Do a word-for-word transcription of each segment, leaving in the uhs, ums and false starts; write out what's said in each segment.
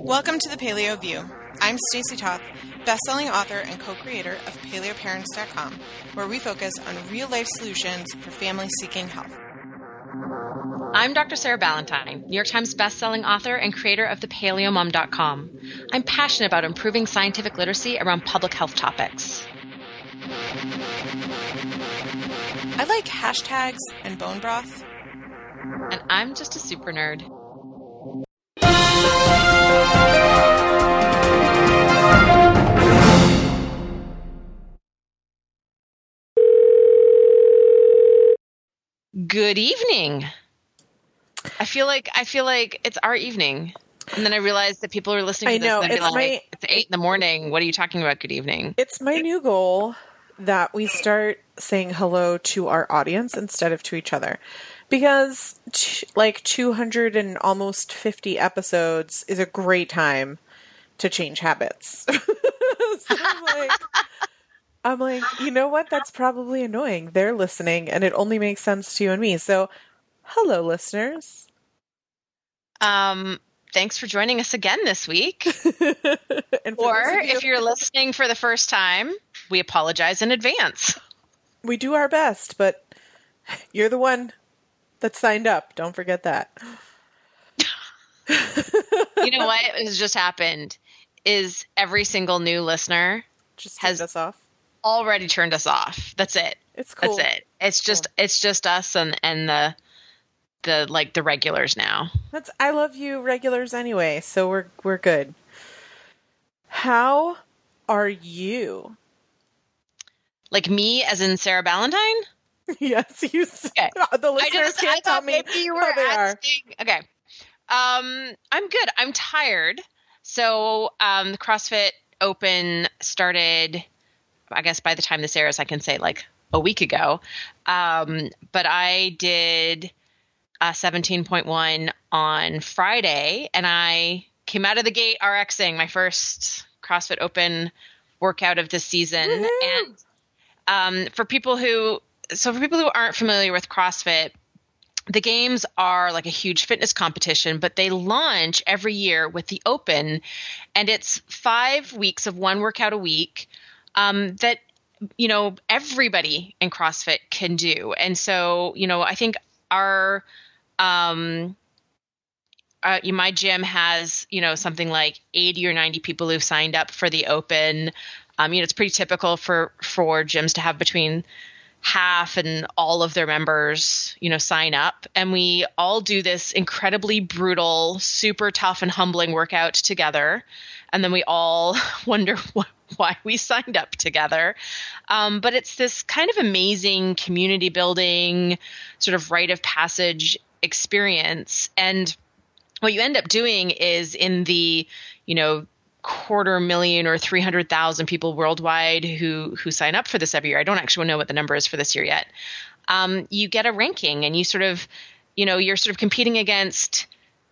Welcome to the Paleo View. I'm Stacey Toth, best-selling author and co-creator of Paleo Parents dot com, where we focus on real-life solutions for families seeking health. I'm Doctor Sarah Ballantyne, New York Times best-selling author and creator of the Paleo Mom dot com. I'm passionate about improving scientific literacy around public health topics. I like hashtags and bone broth. And I'm just a super nerd. Good evening. I feel like I feel like it's our evening, and then I realized that people are listening to I know, this and it's be like, my- "It's eight in the morning. What are you talking about? Good evening." It's my new goal that we start saying hello to our audience instead of to each other. Because t- like two hundred and almost fifty episodes is a great time to change habits. So I'm like, I'm like, you know what? That's probably annoying. They're listening and it only makes sense to you and me. So hello, listeners. Um, thanks for joining us again this week. And for Or those of you- if you're listening for the first time, we apologize in advance. we do our best, but you're the one that signed up. Don't forget that. You know what has just happened is every single new listener Just Has- take us off. already turned us off. That's it. It's cool. That's it. It's just it's just us and and the the like the regulars now. That's I love you regulars anyway, so we're we're good. How are you? Like me, as in Sarah Ballantyne. Yes, you. s- Okay. The I listeners just I can't tell thought me maybe you were how they are. asking. Okay. Um, I'm good. I'm tired. So um, the CrossFit Open started. I guess by the time this airs, I can say like a week ago. Um, but I did a seventeen point one on Friday, and I came out of the gate RXing my first CrossFit Open workout of this season. Woohoo! And um, for people who, so for people who aren't familiar with CrossFit, the games are like a huge fitness competition, but they launch every year with the Open, and it's five weeks of one workout a week um, that, you know, everybody in CrossFit can do. And so, you know, I think our, um, uh, my gym has, you know, something like eighty or ninety people who've signed up for the Open. Um, you know, it's pretty typical for, for gyms to have between half and all of their members, you know, sign up. And we all do this incredibly brutal, super tough and humbling workout together. And then we all wonder wh- why we signed up together. Um, but it's this kind of amazing community building, sort of rite of passage experience. And what you end up doing is in the, you know, quarter million or three hundred thousand people worldwide who who sign up for this every year. I don't actually know what the number is for this year yet. Um, you get a ranking, and you sort of, you know, you're sort of competing against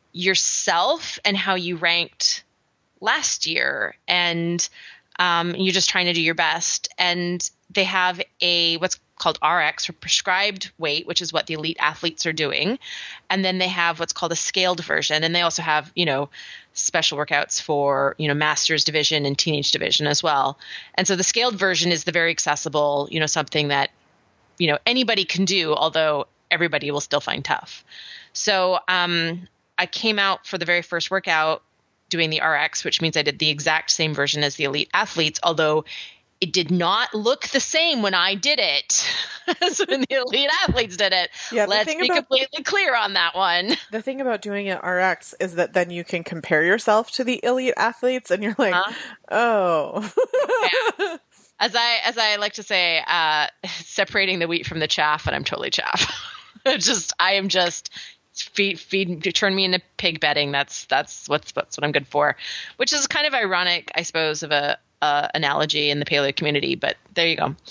yourself and how you ranked last year, and um, you're just trying to do your best. And they have a what's called R X, or prescribed weight, which is what the elite athletes are doing. And then they have what's called a scaled version. And they also have, you know, special workouts for, you know, masters division and teenage division as well. And so the scaled version is the very accessible, you know, something that, you know, anybody can do, although everybody will still find tough. So um, I came out for the very first workout doing the R X, which means I did the exact same version as the elite athletes, although it did not look the same when I did it as when the elite athletes did it. Yeah, the Let's thing be about- completely clear on that one. The thing about doing it R X is that then you can compare yourself to the elite athletes, and you're like, Huh? oh. Yeah. As I as I like to say, uh, separating the wheat from the chaff, and I'm totally chaff. just I am just feed feed turn me into pig betting. That's that's what's that's what I'm good for. Which is kind of ironic, I suppose, of a uh, analogy in the paleo community. But there you go.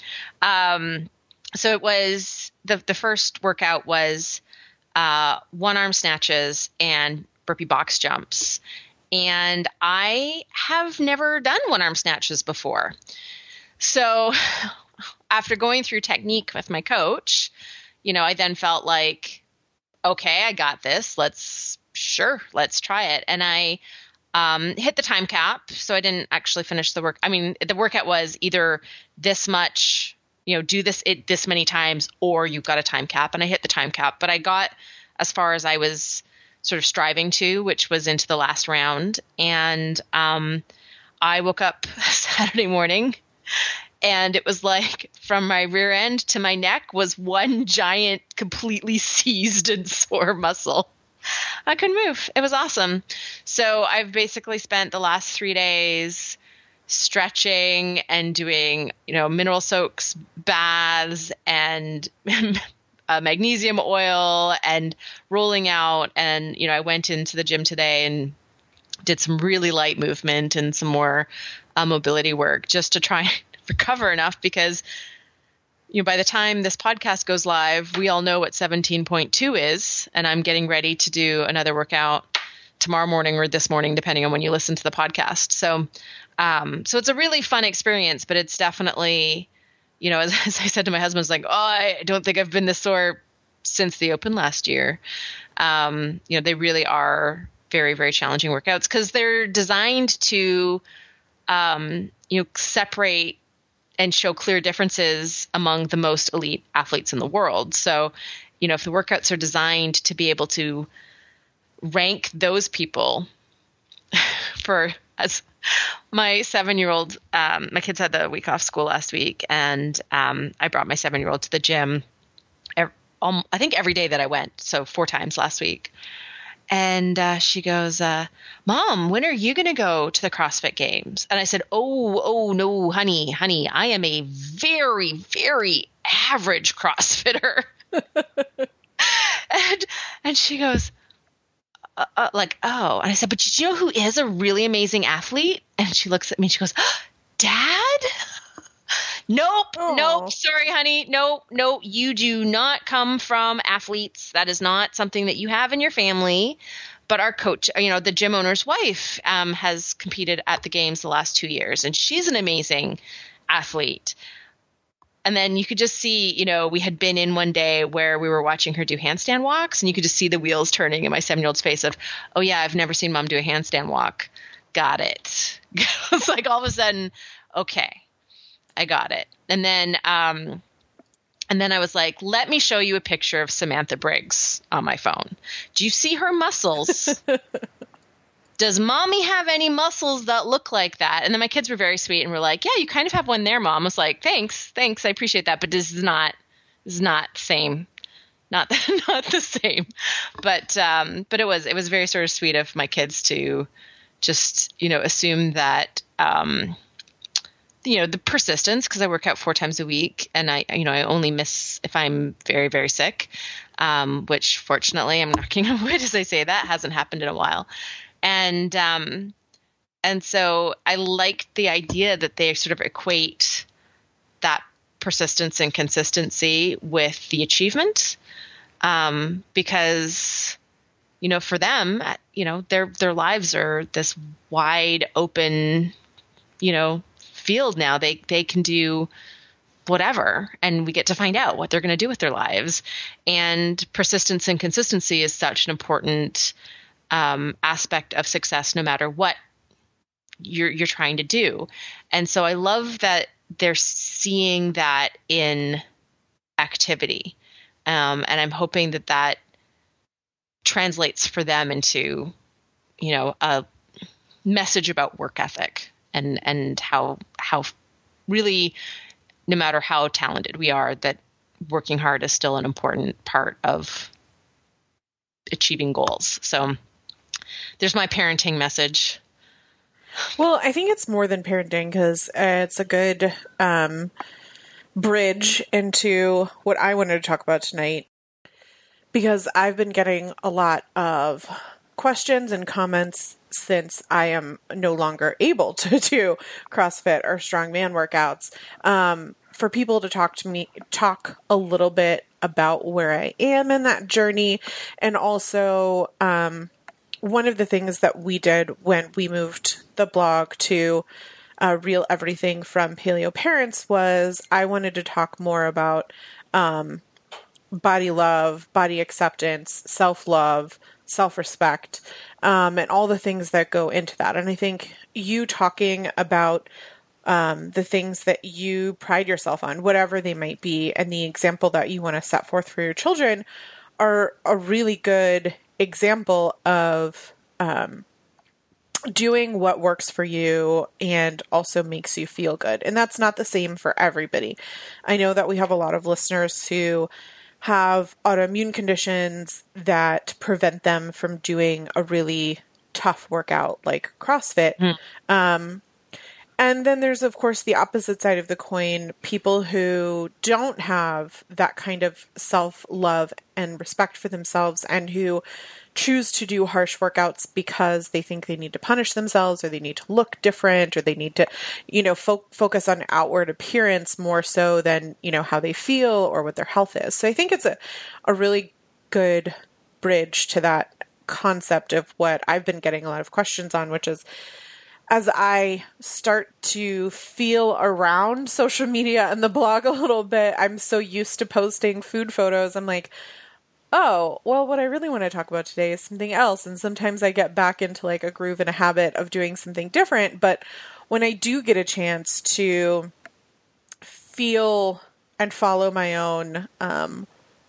Um, so it was the the first workout was uh, one arm snatches and burpee box jumps, and I have never done one arm snatches before. So after going through technique with my coach, you know, I then felt like, okay, I got this. Let's, sure, let's try it. And I Um, hit the time cap, so I didn't actually finish the work. I mean, the workout was either this much, you know, do this it this many times, or you've got a time cap, and I hit the time cap. But I got as far as I was sort of striving to, which was into the last round. And um, I woke up Saturday morning, and it was like from my rear end to my neck was one giant, completely seized and sore muscle. I couldn't move. It was awesome. So I've basically spent the last three days stretching and doing, you know, mineral soaks, baths, and uh, magnesium oil, and rolling out. And, you know, I went into the gym today and did some really light movement and some more uh, mobility work just to try and recover enough, because you know, by the time this podcast goes live, we all know what seventeen point two is, and I'm getting ready to do another workout tomorrow morning or this morning, depending on when you listen to the podcast. So, um, so it's a really fun experience, but it's definitely, you know, as, as I said to my husband, it's like, oh, I don't think I've been this sore since the Open last year. Um, you know, they really are very, very challenging workouts because they're designed to, um, you know, separate and show clear differences among the most elite athletes in the world. So, you know, if the workouts are designed to be able to rank those people for, as my seven-year-old, um, my kids had the week off school last week, and um, I brought my seven-year-old to the gym, every, um, I think every day that I went, so four times last week. And uh, she goes, uh, Mom, when are you going to go to the CrossFit Games? And I said, oh, oh, no, honey, honey, I am a very, very average CrossFitter. and and she goes, uh, uh, like, oh. And I said, but did you know who is a really amazing athlete? And she looks at me and she goes, Dad? Nope, Aww. nope, sorry, honey. Nope, nope, you do not come from athletes. That is not something that you have in your family. But our coach, you know, the gym owner's wife um, has competed at the games the last two years, and she's an amazing athlete. And then you could just see, you know, we had been in one day where we were watching her do handstand walks, and you could just see the wheels turning in my seven-year-old's face of, oh, yeah, I've never seen Mom do a handstand walk. Got it. It's like all of a sudden, okay. I got it. And then, um, and then I was like, let me show you a picture of Samantha Briggs on my phone. Do you see her muscles? Does Mommy have any muscles that look like that? And then my kids were very sweet and were like, yeah, you kind of have one there, Mom. I was like, thanks, thanks. I appreciate that. But this is not, this is not the same. Not, not the same. But, um, but it was, it was very sort of sweet of my kids to just, you know, assume that, um, you know, the persistence, because I work out four times a week, and I, you know, I only miss if I'm very, very sick, um, which fortunately I'm knocking on wood as I say that hasn't happened in a while. And, um, and so I like the idea that they sort of equate that persistence and consistency with the achievement. Um, because, you know, for them, you know, their, their lives are this wide open, you know, field now. They they can do whatever, and we get to find out what they're going to do with their lives. And persistence and consistency is such an important um, aspect of success, no matter what you're you're trying to do. And so I love that they're seeing that in activity, um, and I'm hoping that that translates for them into, you know, a message about work ethic. And and how how really, no matter how talented we are, that working hard is still an important part of achieving goals. So there's my parenting message. Well, I think it's more than parenting, because uh, it's a good um, bridge into what I wanted to talk about tonight, because I've been getting a lot of questions and comments since I am no longer able to do CrossFit or strongman workouts, um, for people to talk to me, talk a little bit about where I am in that journey. And also, um, one of the things that we did when we moved the blog to uh, Real Everything from Paleo Parents was I wanted to talk more about um, body love, body acceptance, self-love, self-respect, um, and all the things that go into that. And I think you talking about um, the things that you pride yourself on, whatever they might be, and the example that you want to set forth for your children are a really good example of um, doing what works for you and also makes you feel good. And that's not the same for everybody. I know that we have a lot of listeners who have autoimmune conditions that prevent them from doing a really tough workout like CrossFit. Mm. Um, and then there's, of course, the opposite side of the coin, people who don't have that kind of self-love and respect for themselves and who choose to do harsh workouts because they think they need to punish themselves or they need to look different or they need to, you know, fo- focus on outward appearance more so than, you know, how they feel or what their health is. So I think it's a, a really good bridge to that concept of what I've been getting a lot of questions on, which is as I start to feel around social media and the blog a little bit, I'm so used to posting food photos. I'm like, oh, well, what I really want to talk about today is something else. And sometimes I get back into like a groove and a habit of doing something different. But when I do get a chance to feel and follow my own um,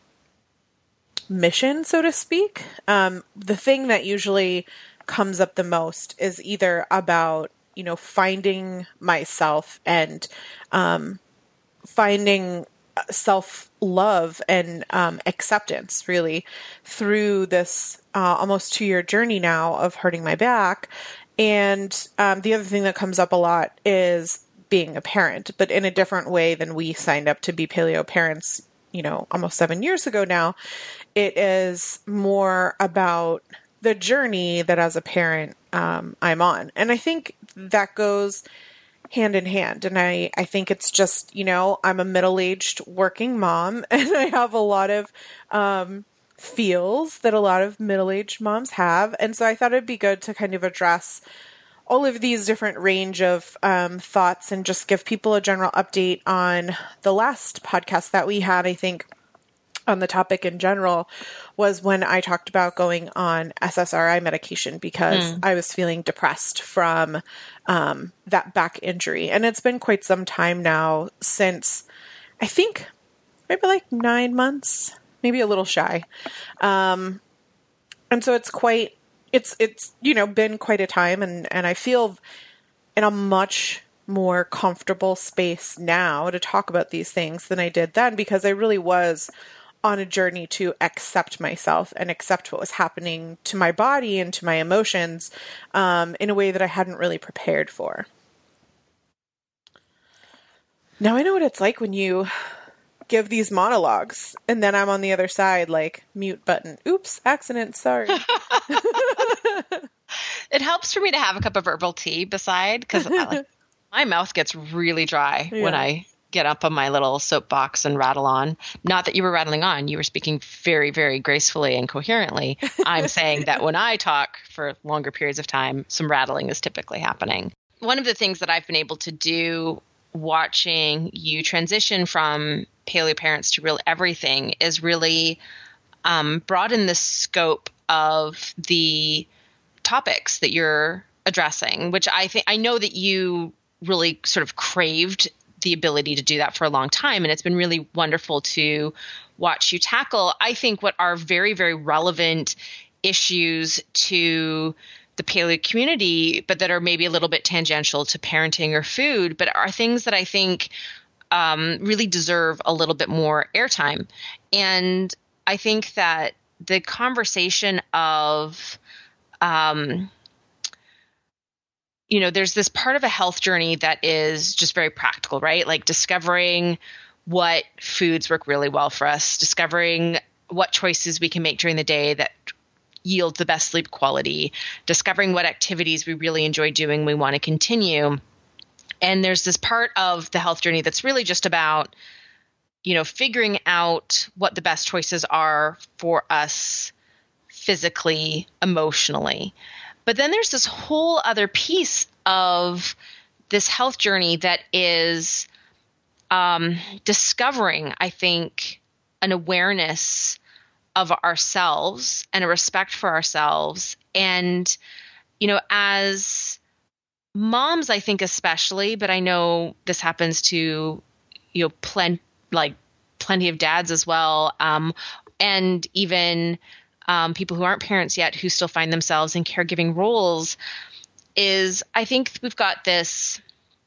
mission, so to speak, um, the thing that usually comes up the most is either about, you know, finding myself and um, finding self-love and um, acceptance really through this uh, almost two-year journey now of hurting my back. And um, the other thing that comes up a lot is being a parent, but in a different way than we signed up to be paleo parents, you know, almost seven years ago now. It is more about the journey that as a parent um, I'm on. And I think that goes hand in hand. And I, I think it's just, you know, I'm a middle-aged working mom and I have a lot of um, feels that a lot of middle-aged moms have. And so I thought it'd be good to kind of address all of these different range of um, thoughts and just give people a general update on the last podcast that we had, I think, on the topic in general was when I talked about going on S S R I medication because mm. I was feeling depressed from um, that back injury. And it's been quite some time now since, I think, maybe like nine months, maybe a little shy. Um, and so it's quite, it's, it's, you know, been quite a time and, and I feel in a much more comfortable space now to talk about these things than I did then because I really was on a journey to accept myself and accept what was happening to my body and to my emotions um, in a way that I hadn't really prepared for. Now I know what it's like when you give these monologues and then I'm on the other side, like mute button. Oops, accident. Sorry. It helps for me to have a cup of herbal tea beside because like, my mouth gets really dry yeah. when I get up on my little soapbox and rattle on. Not that you were rattling on. You were speaking very, very gracefully and coherently. I'm saying that when I talk for longer periods of time, some rattling is typically happening. One of the things that I've been able to do watching you transition from paleo parents to real everything is really um, broaden the scope of the topics that you're addressing, which I think I know that you really sort of craved the ability to do that for a long time. And it's been really wonderful to watch you tackle, I think, what are very, very relevant issues to the paleo community, but that are maybe a little bit tangential to parenting or food, but are things that I think um, really deserve a little bit more airtime. And I think that the conversation of, um, you know, there's this part of a health journey that is just very practical, right? Like discovering what foods work really well for us, discovering what choices we can make during the day that yield the best sleep quality, discovering what activities we really enjoy doing, we want to continue. And there's this part of the health journey that's really just about, you know, figuring out what the best choices are for us physically, emotionally. But then there's this whole other piece of this health journey that is um, discovering, I think, an awareness of ourselves and a respect for ourselves. And, you know, as moms, I think especially, but I know this happens to, you know, plen- like plenty of dads as well. Um, and even um, people who aren't parents yet who still find themselves in caregiving roles, is I think we've got this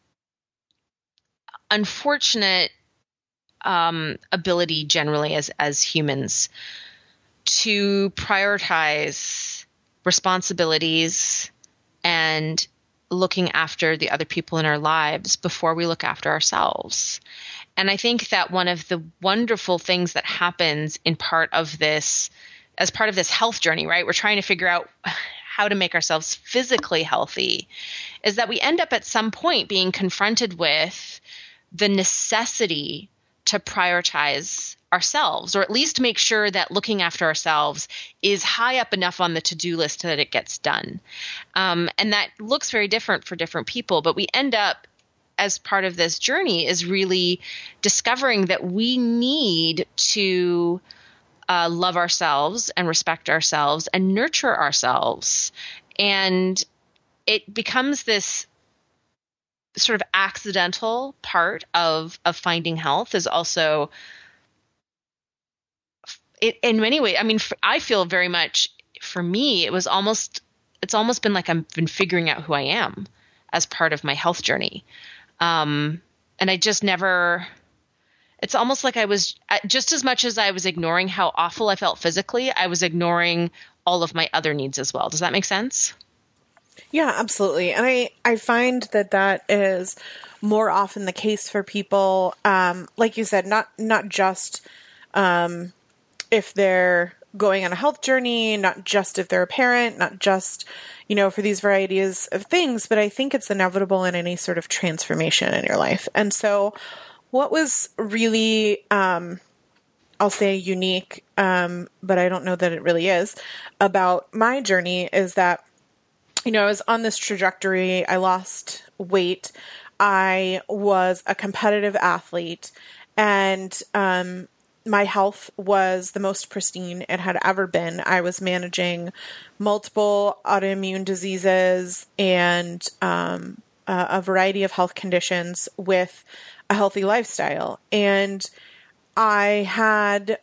unfortunate um, ability generally as, as humans to prioritize responsibilities and looking after the other people in our lives before we look after ourselves. And I think that one of the wonderful things that happens in part of this, as part of this health journey, right? We're trying to figure out how to make ourselves physically healthy, is that we end up at some point being confronted with the necessity to prioritize ourselves, or at least make sure that looking after ourselves is high up enough on the to-do list that it gets done. Um, and that looks very different for different people, but we end up as part of this journey is really discovering that we need to uh, love ourselves and respect ourselves and nurture ourselves. And it becomes this sort of accidental part of, of finding health is also it, in many ways, I mean, f- I feel very much for me, it was almost, it's almost been like I've been figuring out who I am as part of my health journey. Um, and I just never, it's almost like I was, just as much as I was ignoring how awful I felt physically, I was ignoring all of my other needs as well. Does that make sense? Yeah, absolutely. And I, I find that that is more often the case for people, um, like you said, not, not just um, if they're going on a health journey, not just if they're a parent, not just, you know, for these varieties of things, but I think it's inevitable in any sort of transformation in your life. And so what was really, um, I'll say unique, um, but I don't know that it really is, about my journey is that, you know, I was on this trajectory. I lost weight. I was a competitive athlete, and um, my health was the most pristine it had ever been. I was managing multiple autoimmune diseases and um, a, a variety of health conditions with a healthy lifestyle. And I had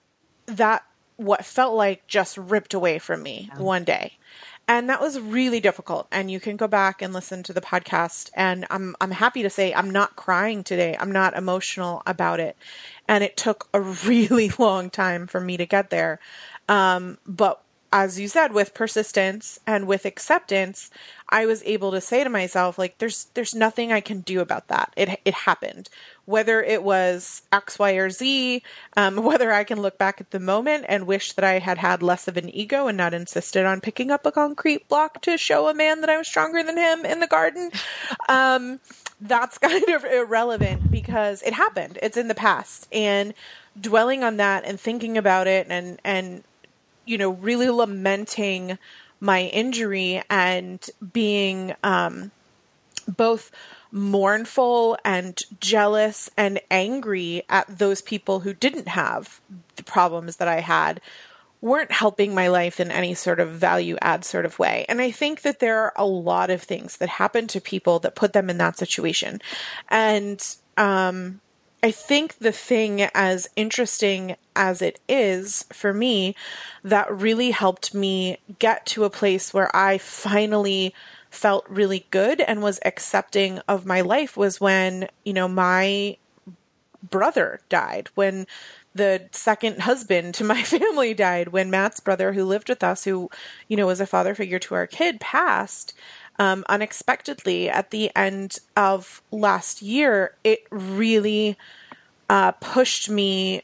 that, what felt like, just ripped away from me yeah. one day. And that was really difficult. And you can go back and listen to the podcast. And I'm I'm happy to say I'm not crying today. I'm not emotional about it. And it took a really long time for me to get there. Um, but as you said, with persistence and with acceptance, I was able to say to myself, like, there's there's nothing I can do about that. It it happened. Whether it was X, Y, or Z, um, whether I can look back at the moment and wish that I had had less of an ego and not insisted on picking up a concrete block to show a man that I was stronger than him in the garden, um, that's kind of irrelevant because it happened. It's in the past. And dwelling on that and thinking about it and, and you know, really lamenting my injury and being um, both mournful and jealous and angry at those people who didn't have the problems that I had weren't helping my life in any sort of value add sort of way. And I think that there are a lot of things that happen to people that put them in that situation. And um, I think the thing, as interesting as it is for me, that really helped me get to a place where I finally felt really good and was accepting of my life was when, you know, my brother died, when the second husband to my family died, when Matt's brother, who lived with us, who, you know, was a father figure to our kid, passed um, unexpectedly at the end of last year. It really uh, pushed me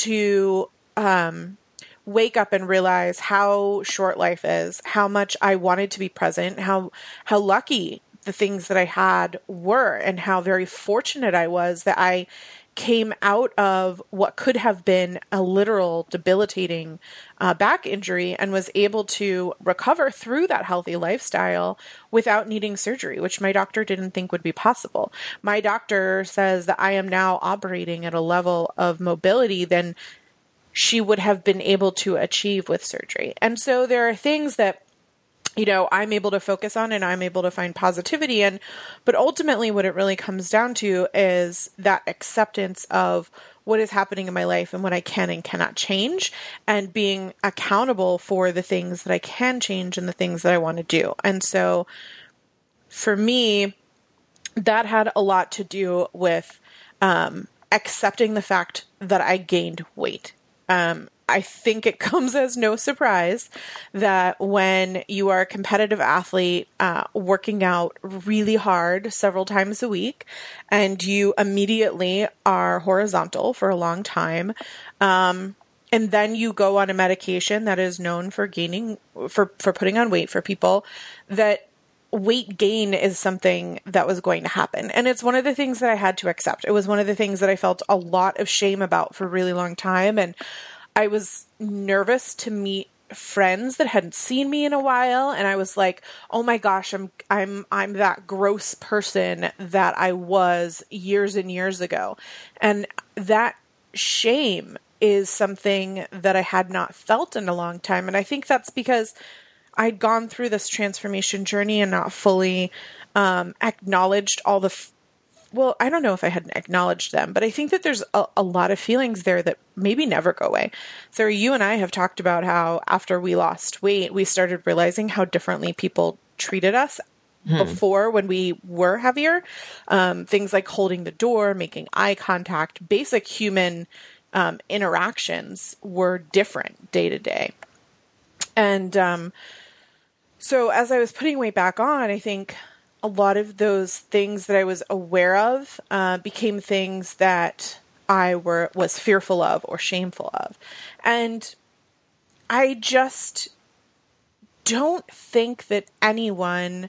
to um, wake up and realize how short life is, how much I wanted to be present, how how lucky the things that I had were, and how very fortunate I was that I came out of what could have been a literal debilitating uh, back injury and was able to recover through that healthy lifestyle without needing surgery, which my doctor didn't think would be possible. My doctor says that I am now operating at a level of mobility than she would have been able to achieve with surgery. And so there are things that, you know, I'm able to focus on and I'm able to find positivity in. But ultimately, what it really comes down to is that acceptance of what is happening in my life and what I can and cannot change, and being accountable for the things that I can change and the things that I want to do. And so for me, that had a lot to do with um, accepting the fact that I gained weight. Um, I think it comes as no surprise that when you are a competitive athlete, uh, working out really hard several times a week, and you immediately are horizontal for a long time, um, and then you go on a medication that is known for gaining, for, for putting on weight for people, that weight gain is something that was going to happen. And it's one of the things that I had to accept. It was one of the things that I felt a lot of shame about for a really long time. And I was nervous to meet friends that hadn't seen me in a while. And I was like, oh my gosh, I'm, I'm, I'm that gross person that I was years and years ago. And that shame is something that I had not felt in a long time. And I think that's because I'd gone through this transformation journey and not fully um, acknowledged all the, f- well, I don't know if I hadn't acknowledged them, but I think that there's a, a lot of feelings there that maybe never go away. Sarah, you and I have talked about how after we lost weight, we started realizing how differently people treated us hmm. before when we were heavier. Um, things like holding the door, making eye contact, basic human um, interactions were different day to day. And, um, So as I was putting weight back on, I think a lot of those things that I was aware of uh, became things that I were was fearful of or shameful of. And I just don't think that anyone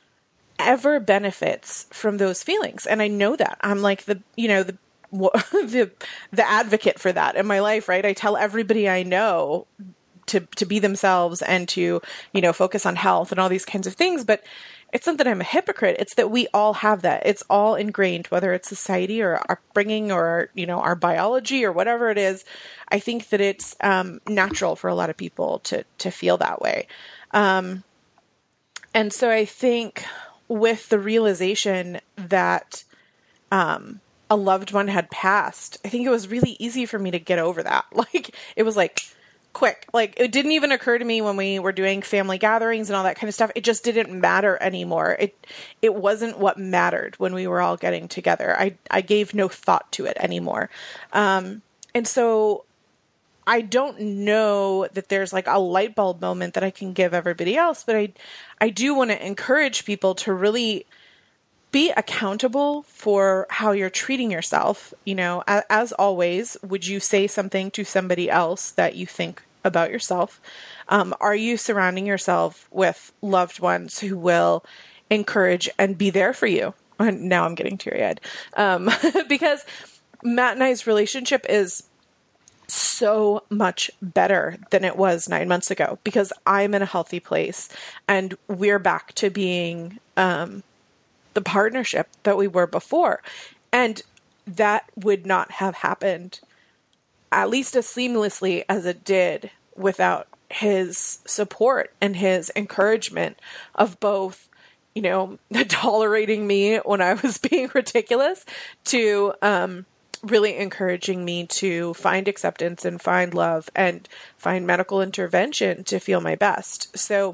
ever benefits from those feelings. And I know that. I'm like the, you know, the the the advocate for that in my life, right? I tell everybody I know to to be themselves and to, you know, focus on health and all these kinds of things. But it's not that I'm a hypocrite. It's that we all have that. It's all ingrained, whether it's society or our upbringing or, you know, our biology or whatever it is. I think that it's um, natural for a lot of people to to feel that way. Um, and so I think with the realization that um, a loved one had passed, I think it was really easy for me to get over that. Like, it was like, quick. Like, it didn't even occur to me when we were doing family gatherings and all that kind of stuff. It just didn't matter anymore. It it wasn't what mattered when we were all getting together. I, I gave no thought to it anymore. Um, and so I don't know that there's like a light bulb moment that I can give everybody else, but I, I do want to encourage people to really be accountable for how you're treating yourself. You know, as, as always, would you say something to somebody else that you think about yourself? Um, are you surrounding yourself with loved ones who will encourage and be there for you? And now I'm getting teary-eyed. Um, because Matt and I's relationship is so much better than it was nine months ago because I'm in a healthy place and we're back to being, um, the partnership that we were before. And that would not have happened at least as seamlessly as it did without his support and his encouragement of both, you know, tolerating me when I was being ridiculous to um, really encouraging me to find acceptance and find love and find medical intervention to feel my best. So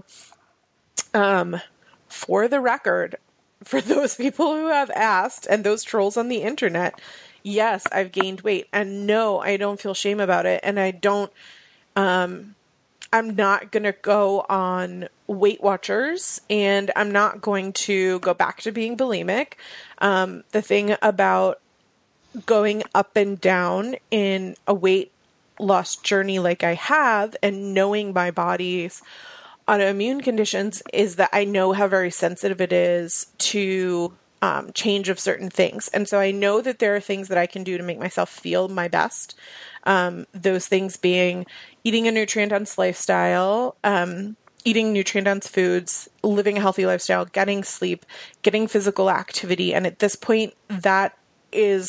um, for the record, for those people who have asked and those trolls on the internet, yes, I've gained weight, and no, I don't feel shame about it. And I don't, um, I'm not going to go on Weight Watchers, and I'm not going to go back to being bulimic. Um, the thing about going up and down in a weight loss journey like I have and knowing my body's autoimmune conditions is that I know how very sensitive it is to um, change of certain things. And so I know that there are things that I can do to make myself feel my best. Um, those things being eating a nutrient-dense lifestyle, um, eating nutrient-dense foods, living a healthy lifestyle, getting sleep, getting physical activity. And at this point, that is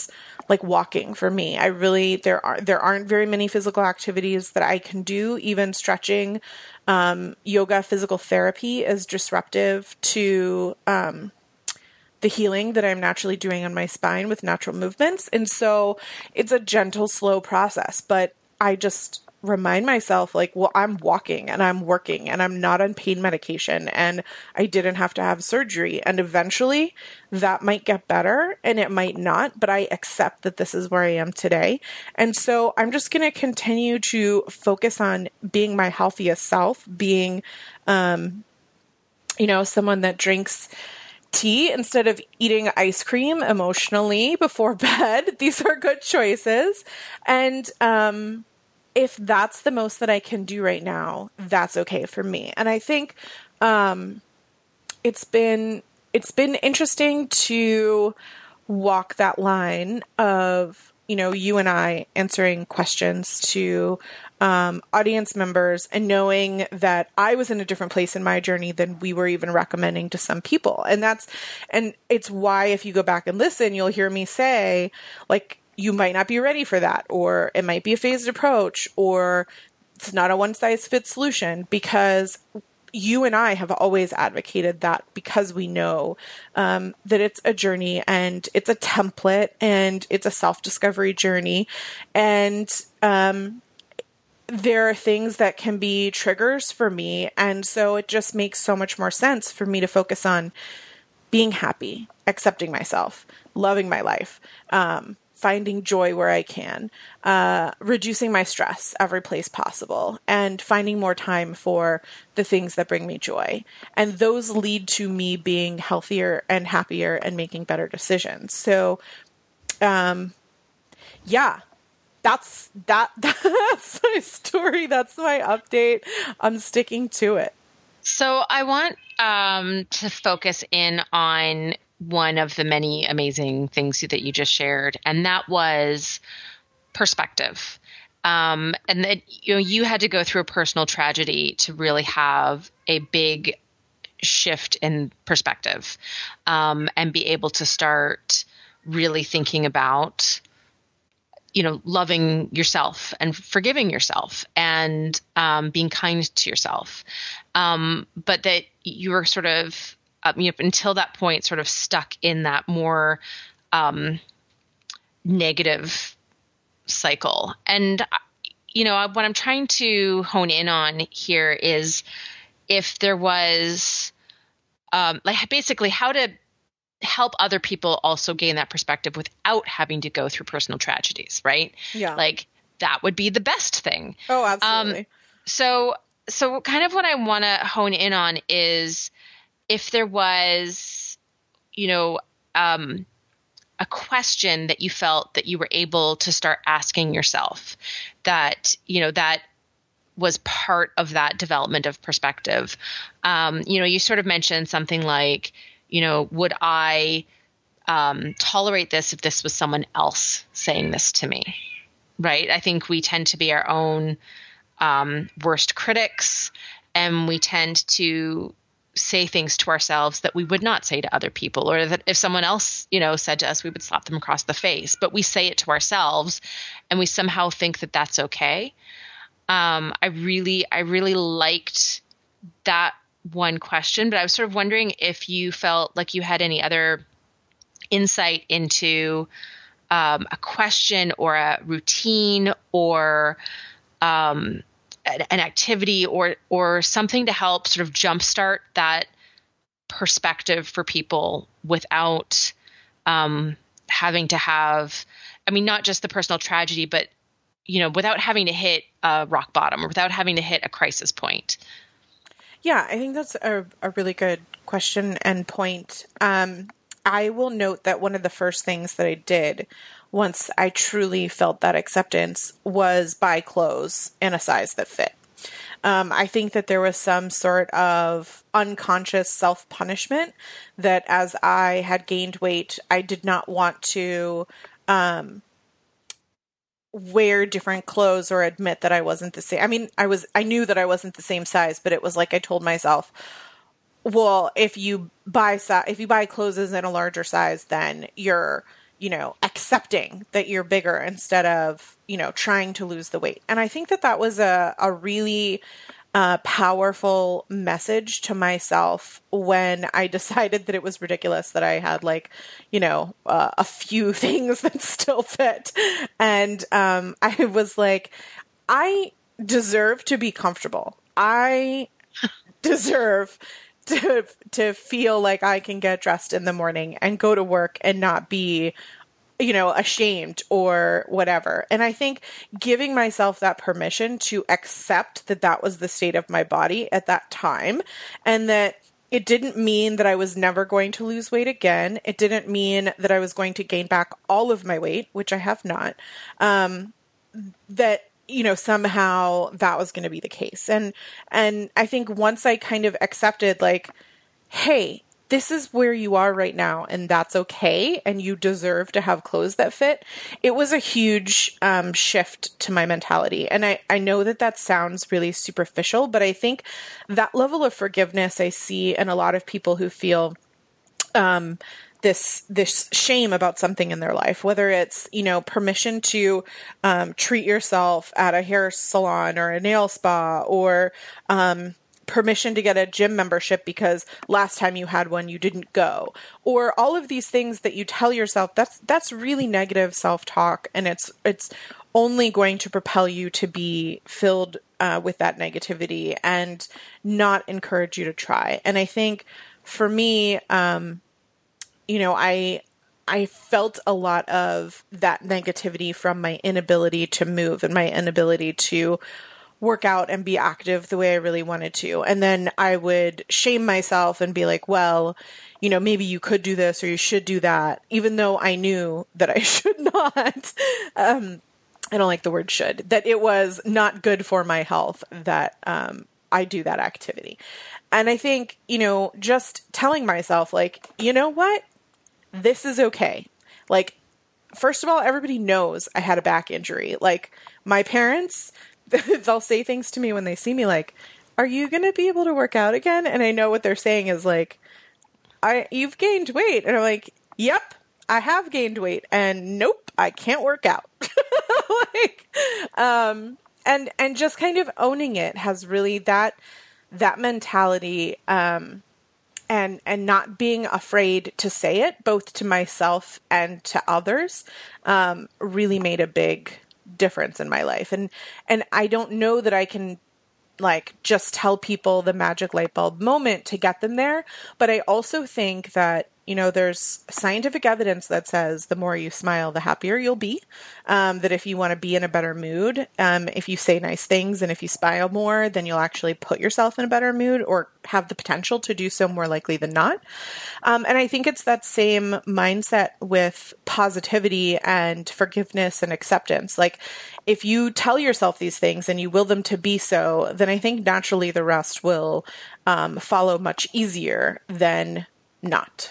like walking for me. I really, there are, there aren't very many physical activities that I can do, even stretching. Um, yoga, physical therapy is disruptive to, um, the healing that I'm naturally doing on my spine with natural movements. And so it's a gentle, slow process, but I just remind myself like, well, I'm walking and I'm working and I'm not on pain medication and I didn't have to have surgery. And eventually that might get better and it might not, but I accept that this is where I am today. And so I'm just going to continue to focus on being my healthiest self, being, um, you know, someone that drinks tea instead of eating ice cream emotionally before bed. These are good choices. And, um, if that's the most that I can do right now, that's okay for me. And I think, um, it's been, it's been interesting to walk that line of, you know, you and I answering questions to, um, audience members and knowing that I was in a different place in my journey than we were even recommending to some people. And that's, and it's why if you go back and listen, you'll hear me say like, you might not be ready for that, or it might be a phased approach, or it's not a one-size-fits solution, because you and I have always advocated that because we know um, that it's a journey and it's a template and it's a self-discovery journey. And um, there are things that can be triggers for me. And so it just makes so much more sense for me to focus on being happy, accepting myself, loving my life, um, finding joy where I can, uh, reducing my stress every place possible, and finding more time for the things that bring me joy. And those lead to me being healthier and happier and making better decisions. So, um, yeah, that's, that, that's my story. That's my update. I'm sticking to it. So I want, um, to focus in on one of the many amazing things that you just shared, and that was perspective. Um, and that, you know, you had to go through a personal tragedy to really have a big shift in perspective, um, and be able to start really thinking about, you know, loving yourself and forgiving yourself and, um, being kind to yourself. Um, but that you were sort of, Um, you know, until that point, sort of stuck in that more um, negative cycle. And, you know, what I'm trying to hone in on here is if there was, um, like, basically how to help other people also gain that perspective without having to go through personal tragedies, right? Yeah. Like, that would be the best thing. Oh, absolutely. Um, so, so kind of what I want to hone in on is, if there was, you know, um, a question that you felt that you were able to start asking yourself, that, you know, that was part of that development of perspective. Um, you know, you sort of mentioned something like, you know, would I um, tolerate this if this was someone else saying this to me, right? I think we tend to be our own um, worst critics, and we tend to say things to ourselves that we would not say to other people, or that if someone else, you know, said to us, we would slap them across the face, but we say it to ourselves and we somehow think that that's okay. Um, I really, I really liked that one question, but I was sort of wondering if you felt like you had any other insight into um, a question or a routine or um, an activity or or something to help sort of jumpstart that perspective for people without um, having to have, I mean, not just the personal tragedy, but, you know, without having to hit a rock bottom or without having to hit a crisis point. Yeah, I think that's a, a really good question and point. Um, I will note that one of the first things that I did once I truly felt that acceptance was buy clothes in a size that fit. Um, I think that there was some sort of unconscious self-punishment that as I had gained weight, I did not want to um, wear different clothes or admit that I wasn't the same. I mean, I was, I knew that I wasn't the same size, but it was like I told myself, well, if you buy, if you buy clothes in a larger size, then you're you know, accepting that you're bigger instead of, you know, trying to lose the weight. And I think that that was a, a really uh, powerful message to myself when I decided that it was ridiculous that I had like, you know, uh, a few things that still fit. And um, I was like, I deserve to be comfortable. I deserve to to feel like I can get dressed in the morning and go to work and not be, you know, ashamed or whatever. And I think giving myself that permission to accept that that was the state of my body at that time, and that it didn't mean that I was never going to lose weight again. It didn't mean that I was going to gain back all of my weight, which I have not. Um, that you know, somehow that was going to be the case. And, and I think once I kind of accepted like, hey, this is where you are right now and that's okay. And you deserve to have clothes that fit. It was a huge um, shift to my mentality. And I, I know that that sounds really superficial, but I think that level of forgiveness I see in a lot of people who feel, um, this, this shame about something in their life, whether it's, you know, permission to, um, treat yourself at a hair salon or a nail spa, or, um, permission to get a gym membership because last time you had one, you didn't go, or all of these things that you tell yourself, that's, that's really negative self-talk. And it's, it's only going to propel you to be filled, uh, with that negativity and not encourage you to try. And I think for me, um, you know, I, I felt a lot of that negativity from my inability to move and my inability to work out and be active the way I really wanted to. And then I would shame myself and be like, well, you know, maybe you could do this or you should do that, even though I knew that I should not. um, I don't like the word should, that it was not good for my health that um, I do that activity. And I think, you know, just telling myself like, you know what? This is okay. Like, first of all, everybody knows I had a back injury. Like, my parents, they'll say things to me when they see me like, are you going to be able to work out again? And I know what they're saying is like, I, you've gained weight. And I'm like, yep, I have gained weight. And nope, I can't work out. like, um, and, and just kind of owning it has really that, that mentality, um, and and not being afraid to say it, both to myself and to others, um, really made a big difference in my life. And and I don't know that I can like just tell people the magic light bulb moment to get them there, but I also think that, you know, there's scientific evidence that says the more you smile, the happier you'll be. Um, that if you want to be in a better mood, um, if you say nice things and if you smile more, then you'll actually put yourself in a better mood or have the potential to do so more likely than not. Um, and I think it's that same mindset with positivity and forgiveness and acceptance. Like if you tell yourself these things and you will them to be so, then I think naturally the rest will um, follow much easier than not.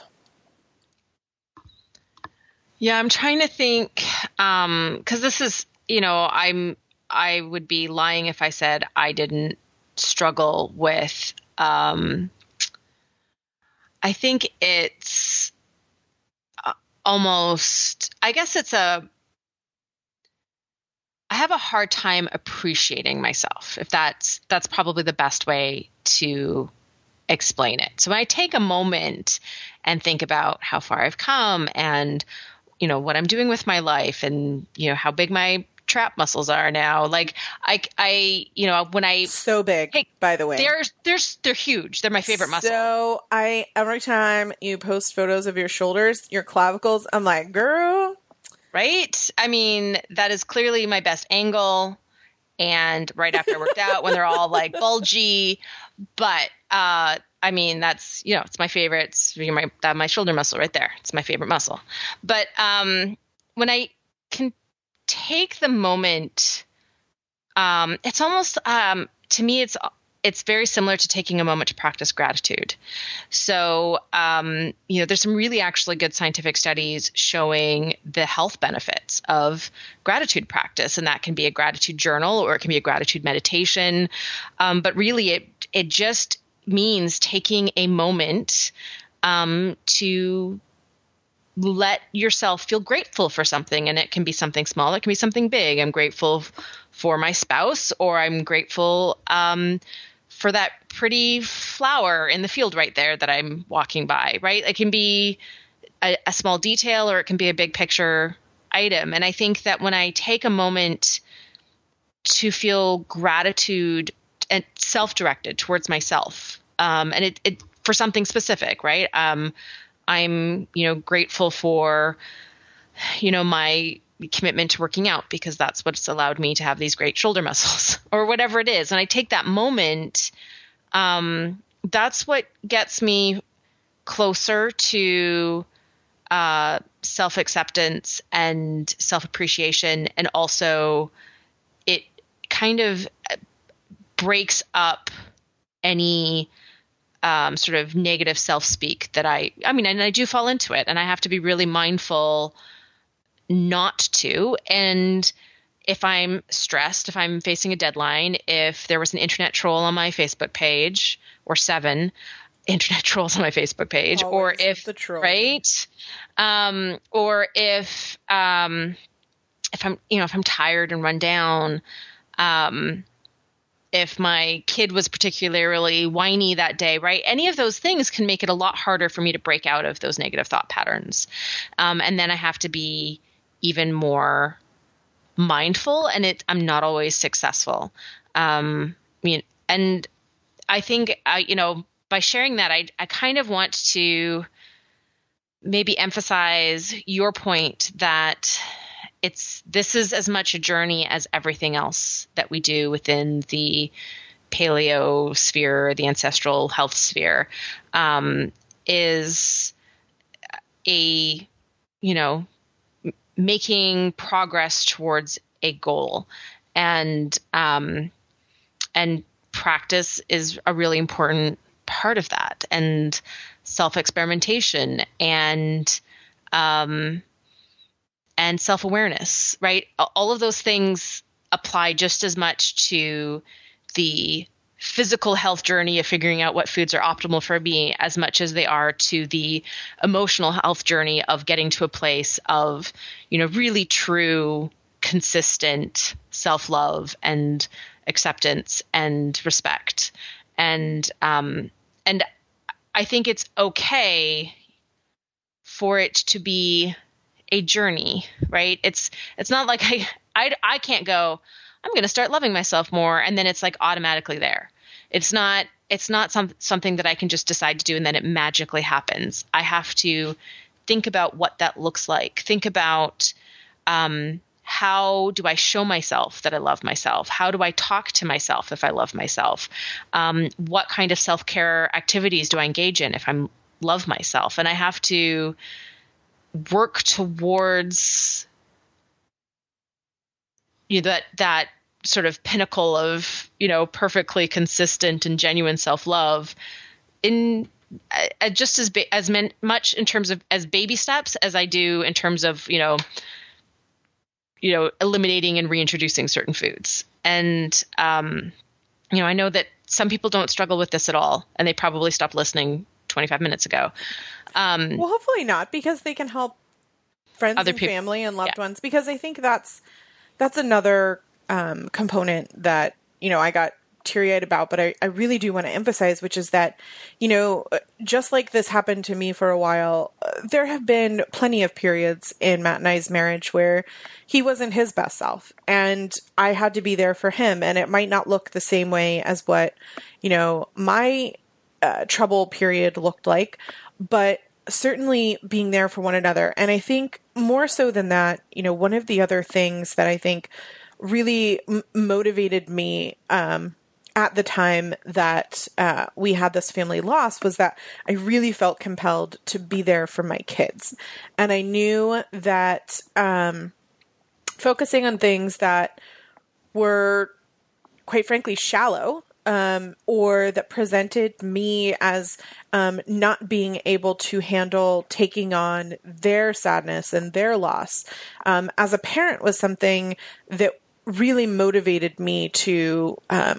Yeah, I'm trying to think, um, 'cause this is, you know, I'm, I would be lying if I said I didn't struggle with, um, I think it's almost, I guess it's a, I have a hard time appreciating myself, if that's, that's probably the best way to explain it. So when I take a moment and think about how far I've come and, you know, what I'm doing with my life and, you know, how big my trap muscles are now. Like I, I, you know, when I so big, hey, by the way, they're, they're, they're huge. They're my favorite muscle. So I, every time you post photos of your shoulders, your clavicles, I'm like, girl, right? I mean, that is clearly my best angle. And right after I worked out when they're all like bulgy, but, uh, I mean, that's, you know, it's my favorite. It's you know, my, that, my shoulder muscle right there. It's my favorite muscle. But um, when I can take the moment, um, it's almost, um, to me, it's it's very similar to taking a moment to practice gratitude. So, um, you know, there's some really actually good scientific studies showing the health benefits of gratitude practice. And that can be a gratitude journal or it can be a gratitude meditation. Um, but really, it it just means taking a moment um, to let yourself feel grateful for something, and it can be something small, it can be something big. I'm grateful f- for my spouse, or I'm grateful um, for that pretty flower in the field right there that I'm walking by, right? It can be a, a small detail, or it can be a big picture item. And I think that when I take a moment to feel gratitude and self-directed towards myself, um, and it, it for something specific, right? Um, I'm, you know, grateful for, you know, my commitment to working out, because that's what's allowed me to have these great shoulder muscles, or whatever it is. And I take that moment, um, that's what gets me closer to uh, self-acceptance and self-appreciation. And also it kind of breaks up any Um, sort of negative self-speak that I, I mean, and I do fall into it, and I have to be really mindful not to. And if I'm stressed, if I'm facing a deadline, if there was an internet troll on my Facebook page, or seven internet trolls on my Facebook page, Always or if, the troll. right. Um, or if, um, if I'm, you know, if I'm tired and run down, um, if my kid was particularly whiny that day, right? Any of those things can make it a lot harder for me to break out of those negative thought patterns. Um, and then I have to be even more mindful, and it, I'm not always successful. Um, I mean, and I think, I, you know, by sharing that, I, I kind of want to maybe emphasize your point that it's, this is as much a journey as everything else that we do within the paleo sphere, the ancestral health sphere, um, is a, you know, m- making progress towards a goal. And, um, and practice is a really important part of that, and self-experimentation and, um, and self-awareness, right? All of those things apply just as much to the physical health journey of figuring out what foods are optimal for me as much as they are to the emotional health journey of getting to a place of, you know, really true, consistent self-love and acceptance and respect. And, um, and I think it's okay for it to be a journey, right? It's, it's not like I, I, I can't go, I'm going to start loving myself more, and then it's like automatically there. It's not, it's not some, something that I can just decide to do and then it magically happens. I have to think about what that looks like. Think about, um, how do I show myself that I love myself? How do I talk to myself if I love myself? Um, what kind of self-care activities do I engage in if I love myself? And I have to work towards, you know, that, that sort of pinnacle of, you know, perfectly consistent and genuine self-love in uh, just as, ba- as men- much in terms of as baby steps as I do in terms of, you know, you know, eliminating and reintroducing certain foods. And, um, you know, I know that some people don't struggle with this at all, and they probably stopped listening twenty-five minutes ago. Um, well, hopefully not, because they can help friends Other and people- family and loved yeah. ones, because I think that's, that's another um, component that, you know, I got teary-eyed about, but I, I really do want to emphasize, which is that, you know, just like this happened to me for a while, uh, there have been plenty of periods in Matt and I's marriage where he wasn't his best self, and I had to be there for him. And it might not look the same way as what, you know, my uh, trouble period looked like, but certainly being there for one another. And I think more so than that, you know, one of the other things that I think really m- motivated me, um, at the time that uh, we had this family loss, was that I really felt compelled to be there for my kids. And I knew that um, focusing on things that were, quite frankly, shallow, um, or that presented me as um, not being able to handle taking on their sadness and their loss, um, as a parent, was something that really motivated me to um,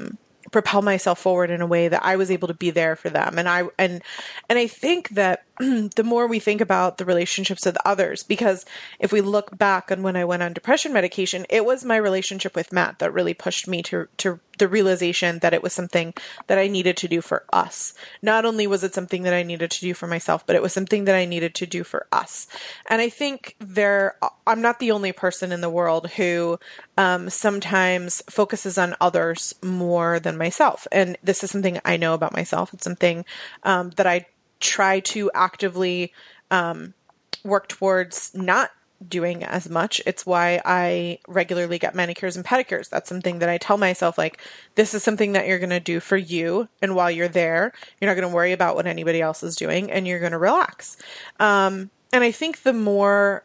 propel myself forward in a way that I was able to be there for them. And I, and, and I think that the more we think about the relationships with others, because if we look back on when I went on depression medication, it was my relationship with Matt that really pushed me to, to the realization that it was something that I needed to do for us. Not only was it something that I needed to do for myself, but it was something that I needed to do for us. And I think there, I'm not the only person in the world who um, sometimes focuses on others more than myself. And this is something I know about myself. It's something um, that I try to actively um, work towards not doing as much. It's why I regularly get manicures and pedicures. That's something that I tell myself, like, this is something that you're going to do for you. And while you're there, you're not going to worry about what anybody else is doing, and you're going to relax. Um, and I think the more,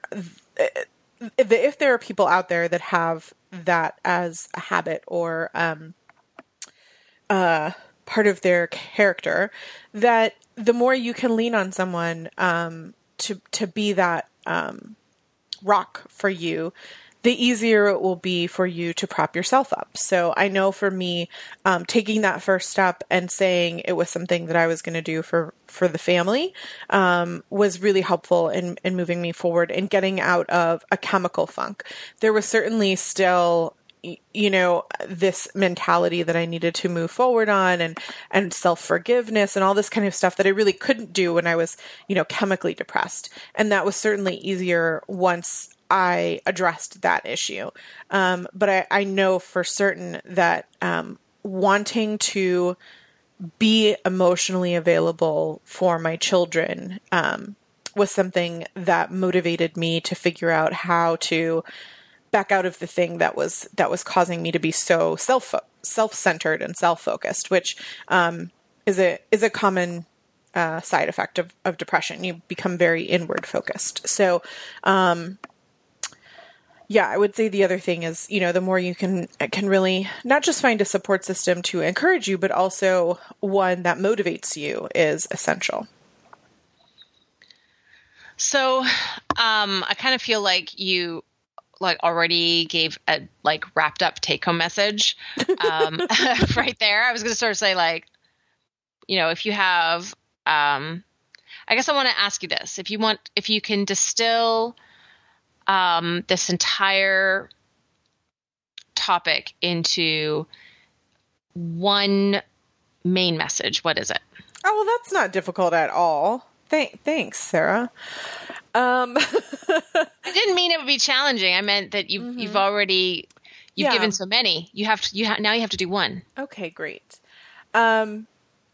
if there are people out there that have that as a habit or um, uh, part of their character, that the more you can lean on someone um, to to be that um, rock for you, the easier it will be for you to prop yourself up. So I know for me, um, taking that first step and saying it was something that I was going to do for, for the family um, was really helpful in, in moving me forward and getting out of a chemical funk. There was certainly still, you know, this mentality that I needed to move forward on, and, and self-forgiveness and all this kind of stuff that I really couldn't do when I was, you know, chemically depressed. And that was certainly easier once I addressed that issue. Um, but I, I know for certain that um, wanting to be emotionally available for my children um, was something that motivated me to figure out how to back out of the thing that was that was causing me to be so self self-centered and self-focused, which um, is a is a common uh, side effect of, of depression. You become very inward focused. So, um, yeah, I would say the other thing is, you know, the more you can can really not just find a support system to encourage you, but also one that motivates you is essential. So, um, I kind of feel like you. like already gave a like wrapped up take home message um, right there. I was going to sort of say, like, you know, if you have, um, I guess I want to ask you this, if you want, if you can distill um, this entire topic into one main message, what is it? Oh, well, that's not difficult at all. Th- thanks, Sarah. Um, I didn't mean it would be challenging. I meant that you've mm-hmm. you've already you've yeah. given so many. You have to you ha- now you have to do one. Okay, great. Um,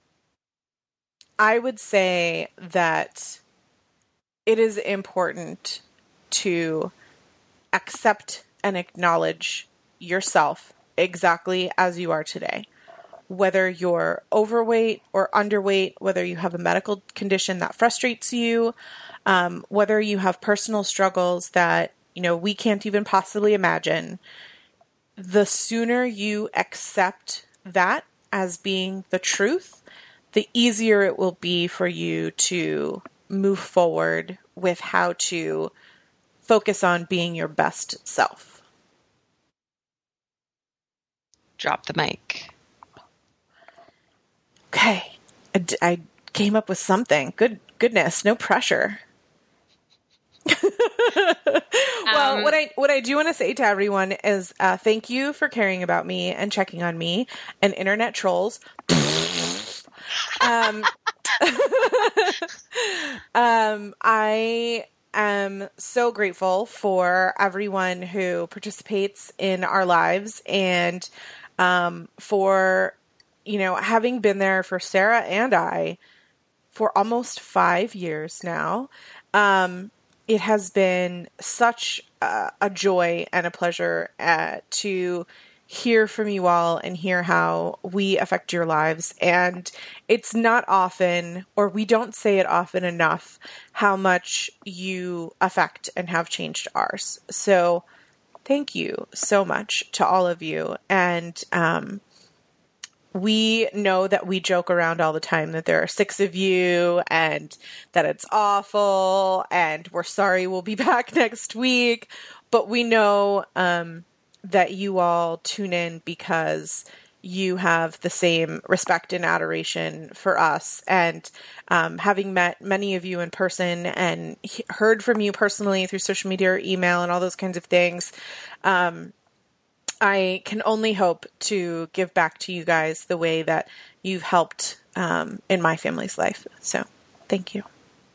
I would say that it is important to accept and acknowledge yourself exactly as you are today. Whether you're overweight or underweight, whether you have a medical condition that frustrates you, um, whether you have personal struggles that, you know, we can't even possibly imagine, the sooner you accept that as being the truth, the easier it will be for you to move forward with how to focus on being your best self. Drop the mic. Okay, I, I came up with something. Good goodness, no pressure. Well, um, what I what I do want to say to everyone is uh, thank you for caring about me and checking on me and internet trolls. um, um, I am so grateful for everyone who participates in our lives and um, for. You know, having been there for Sarah and I for almost five years now, um, it has been such a, a joy and a pleasure uh, to hear from you all and hear how we affect your lives. And it's not often, or we don't say it often enough, how much you affect and have changed ours. So thank you so much to all of you. And, um, we know that we joke around all the time that there are six of you and that it's awful and we're sorry we'll be back next week. But we know um, that you all tune in because you have the same respect and adoration for us. And um, having met many of you in person and he- heard from you personally through social media or email and all those kinds of things, um, I can only hope to give back to you guys the way that you've helped um, in my family's life. So thank you.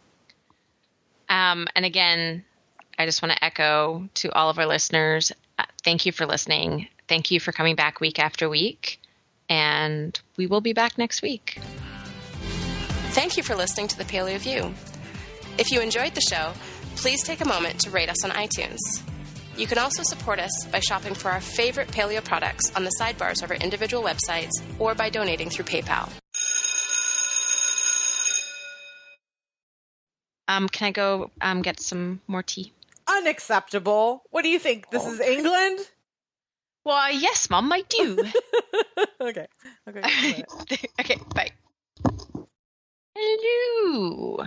Um, and again, I just want to echo to all of our listeners, uh, thank you for listening. Thank you for coming back week after week. And we will be back next week. Thank you for listening to the Paleo View. If you enjoyed the show, please take a moment to rate us on iTunes. You can also support us by shopping for our favorite paleo products on the sidebars of our individual websites or by donating through PayPal. Um, can I go um, get some more tea? Unacceptable. What do you think? This is England? Why, yes, Mum, I do. Okay. Okay. Okay, bye. Hello.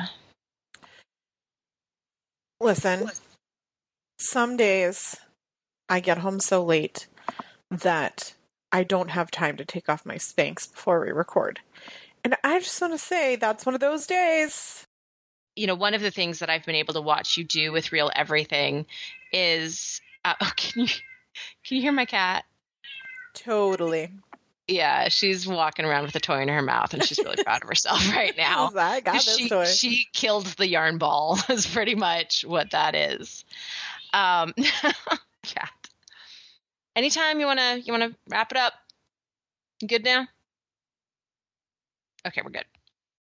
Listen, some days I get home so late that I don't have time to take off my Spanx before we record. And I just want to say that's one of those days. You know, one of the things that I've been able to watch you do with Real Everything is, uh, oh, can you can you hear my cat? Totally. Yeah, she's walking around with a toy in her mouth, and she's really proud of herself right now. I got this she, toy. She killed the yarn ball. Is pretty much what that is. Um, cat. Anytime you wanna you wanna wrap it up. You good now? Okay, we're good.